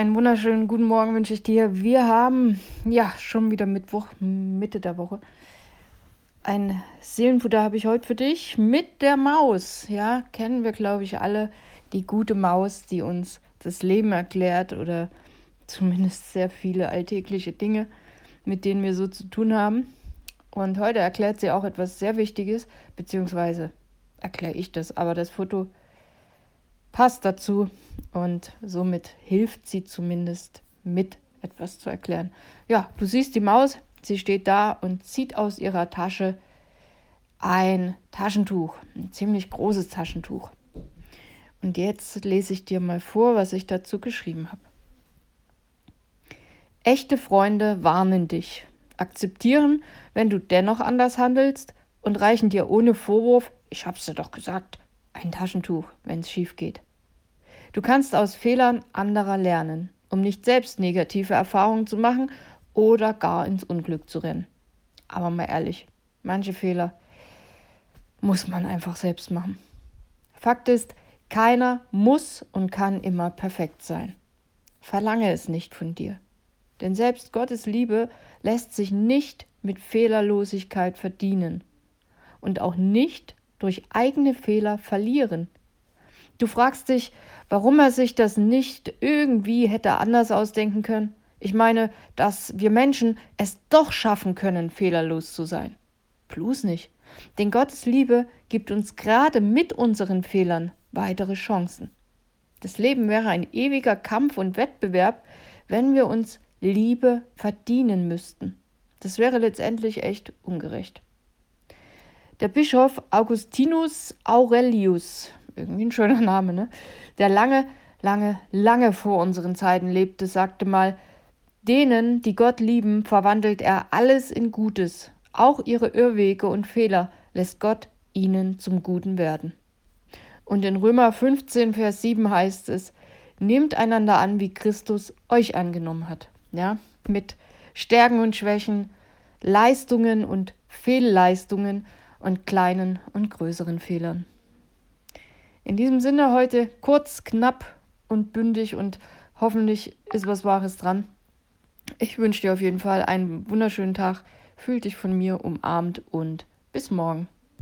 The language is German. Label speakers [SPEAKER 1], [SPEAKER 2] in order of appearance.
[SPEAKER 1] einen wunderschönen guten Morgen wünsche ich dir. Wir haben ja schon wieder Mittwoch, Mitte der Woche. Ein Seelenfutter habe ich heute für dich mit der Maus. Ja, kennen wir, glaube ich, alle die gute Maus, die uns das Leben erklärt oder zumindest sehr viele alltägliche Dinge, mit denen wir so zu tun haben. Und heute erklärt sie auch etwas sehr Wichtiges, beziehungsweise erkläre ich das, aber das Foto passt dazu und somit hilft sie zumindest mit etwas zu erklären. Ja, du siehst die Maus, sie steht da und zieht aus ihrer Tasche ein Taschentuch, ein ziemlich großes Taschentuch. Und jetzt lese ich dir mal vor, was ich dazu geschrieben habe. Echte Freunde warnen dich, akzeptieren, wenn du dennoch anders handelst und reichen dir ohne Vorwurf, ich hab's dir doch gesagt, ein Taschentuch, wenn es schief geht. Du kannst aus Fehlern anderer lernen, um nicht selbst negative Erfahrungen zu machen oder gar ins Unglück zu rennen. Aber mal ehrlich, manche Fehler muss man einfach selbst machen. Fakt ist, keiner muss und kann immer perfekt sein. Verlange es nicht von dir. Denn selbst Gottes Liebe lässt sich nicht mit Fehlerlosigkeit verdienen und auch nicht durch eigene Fehler verlieren. Du fragst dich, warum er sich das nicht irgendwie hätte anders ausdenken können. Ich meine, dass wir Menschen es doch schaffen können, fehlerlos zu sein. Bloß nicht. Denn Gottes Liebe gibt uns gerade mit unseren Fehlern weitere Chancen. Das Leben wäre ein ewiger Kampf und Wettbewerb, wenn wir uns Liebe verdienen müssten. Das wäre letztendlich echt ungerecht. Der Bischof Augustinus Aurelius, irgendwie ein schöner Name, ne? Der lange vor unseren Zeiten lebte, sagte mal, denen, die Gott lieben, verwandelt er alles in Gutes. Auch ihre Irrwege und Fehler lässt Gott ihnen zum Guten werden. Und in Römer 15, Vers 7 heißt es, nehmt einander an, wie Christus euch angenommen hat. Ja, mit Stärken und Schwächen, Leistungen und Fehlleistungen und kleinen und größeren Fehlern. In diesem Sinne heute kurz, knapp und bündig und hoffentlich ist was Wahres dran. Ich wünsche dir auf jeden Fall einen wunderschönen Tag. Fühl dich von mir umarmt und bis morgen.